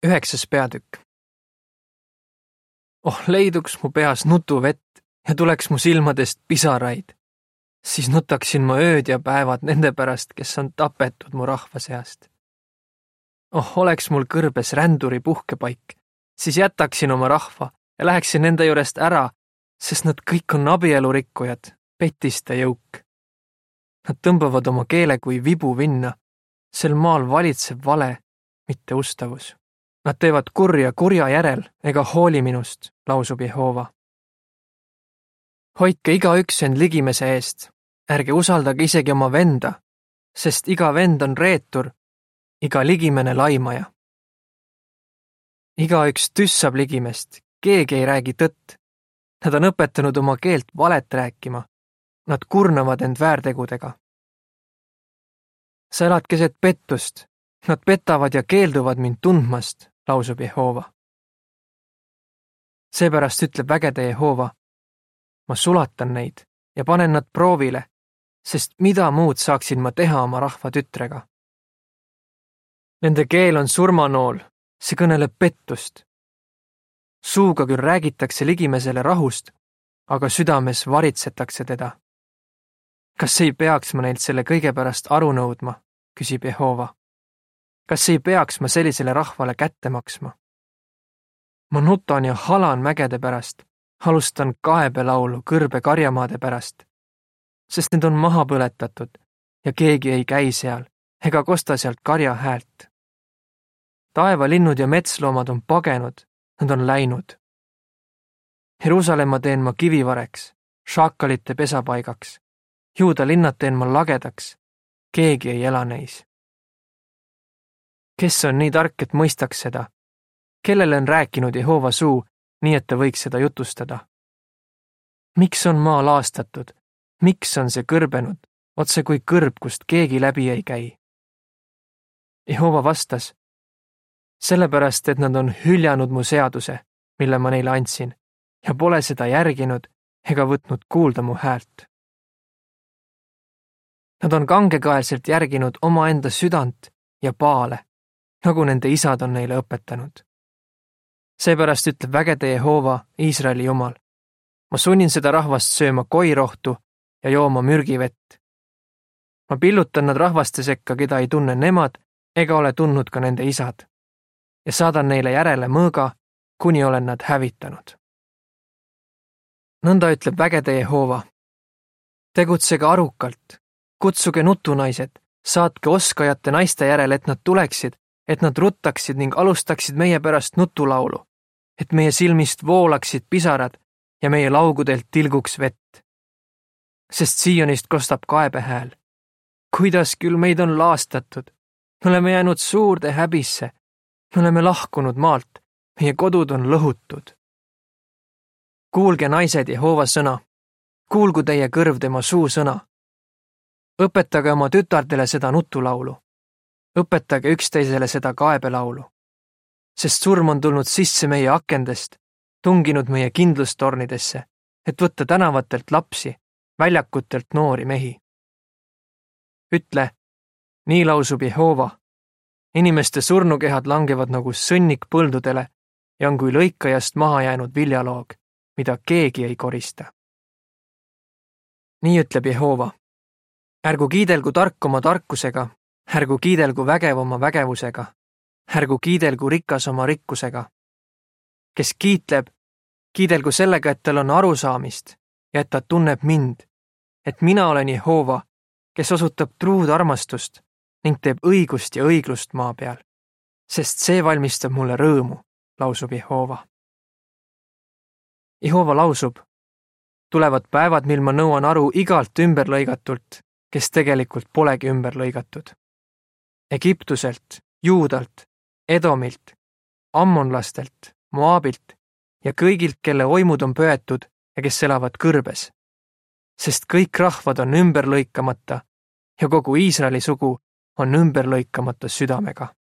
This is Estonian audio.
9. peatükk. Leiduks mu peas nutuvett ja tuleks mu silmadest pisaraid. Siis nutaksin ma ööd ja päevad nende pärast, kes on tapetud mu rahva seast. Oleks mul kõrbes ränduri puhkepaik, siis jätaksin oma rahva ja läheksin nende juurest ära, sest nad kõik on abielurikkujad, petiste jõuk. Nad tõmbavad oma keele kui vibu vinna, sel maal valitseb vale, mitte ustavus. Nad teevad kurja kurja järel ega hooli minust, lausub Jehoova. Hoidke igaüks end ligimese eest, ärge usaldage isegi oma venda, sest iga vend on reetur, iga ligimene laimaja. Igaüks tüssab ligimest, keegi ei räägi tõtt. Nad on õpetanud oma keelt valet rääkima. Nad kurnavad end väärtegudega. Sa elad keset pettust, nad petavad ja keelduvad mind tundmast, lausub Jehoova. Seepärast ütleb vägede Jehoova, ma sulatan neid ja panen nad proovile, sest mida muud saaksin ma teha oma rahva tütrega. Nende keel on surmanool, see kõneleb pettust. Suuga küll räägitakse ligimesele rahust, aga südames varitsetakse teda. Kas ei peaks ma neilt selle kõige pärast aru nõudma, küsib Jehoova. Kas ei peaks ma sellisele rahvale kätte maksma? Ma nutan ja halan mägede pärast, alustan kaebelaulu kõrbe karjamaade pärast, sest need on maha põletatud ja keegi ei käi seal ega kosta sealt karja häält. Taevalinnud ja metsloomad on pagenud, nad on läinud. Jeruusalemma teen ma kivivareks, šakalite pesapaigaks, Juuda linnad teen ma lagedaks, keegi ei ela neis. Kes on nii tark, et mõistaks seda? Kellele on rääkinud Jehoova suu, nii et ta võiks seda jutustada? Miks on maa laastatud? Miks on see kõrbenud, otse kui kõrb, kust keegi läbi ei käi? Jehoova vastas, sellepärast, et nad on hüljanud mu seaduse, mille ma neile andsin, ja pole seda järginud ega võtnud kuulda mu häält. Nad on kangekaelselt järginud omaenda südant ja paale, nagu nende isad on neile õpetanud. Seepärast ütleb vägede Jehoova, Iisraeli Jumal. Ma sunnin seda rahvast sööma koirohtu ja jooma mürgivett. Ma pillutan nad rahvaste sekka, keda ei tunne nemad ega ole tundnud ka nende isad, ja saadan neile järele mõõga, kuni olen nad hävitanud. Nõnda ütleb vägede Jehoova. Tegutsege arukalt, kutsuge nutunaised, saatke oskajate naiste järel, et nad tuleksid, et nad ruttaksid ning alustaksid meie pärast nutulaulu, et meie silmist voolaksid pisarad ja meie laugudelt tilguks vett. Sest Siionist kostab kaebehääl. Kuidas küll meid on laastatud? Me oleme jäänud suurde häbisse. Me oleme lahkunud maalt. Meie kodud on lõhutud. Kuulge naised Jehoova sõna. Kuulgu teie kõrv tema suu sõna. Õpetage oma tütardele seda nutulaulu. Õpetage üksteisele seda kaebelaulu. Sest surm on tulnud sisse meie akendest, tunginud meie kindlustornidesse, et võtta tänavatelt lapsi, väljakutelt noori mehi. Ütle, nii lausub Jehoova. Inimeste surnukehad langevad nagu sõnnik põldudele ja on kui lõikajast maha jäänud viljaloog, mida keegi ei korista. Nii ütleb Jehoova. Ärgu kiidelgu tark oma tarkusega, ärgu kiidelgu vägev oma vägevusega, ärgu kiidelgu rikas oma rikkusega. Kes kiitleb, kiidelgu sellega, et tal on arusaamist ja et ta tunneb mind, et mina olen Jehoova, kes osutab truud armastust ning teeb õigust ja õiglust maa peal, sest see valmistab mulle rõõmu, lausub Jehoova. Jehoova lausub, tulevad päevad, mil ma nõuan aru igalt ümberlõigatult, kes tegelikult polegi ümber lõigatud. Egiptuselt, Juudalt, Edomilt, Ammonlastelt, Moabilt ja kõigilt, kelle oimud on pöetud ja kes elavad kõrbes. Sest kõik rahvad on ümberlõikamata ja kogu Iisraeli sugu on ümberlõikamata südamega.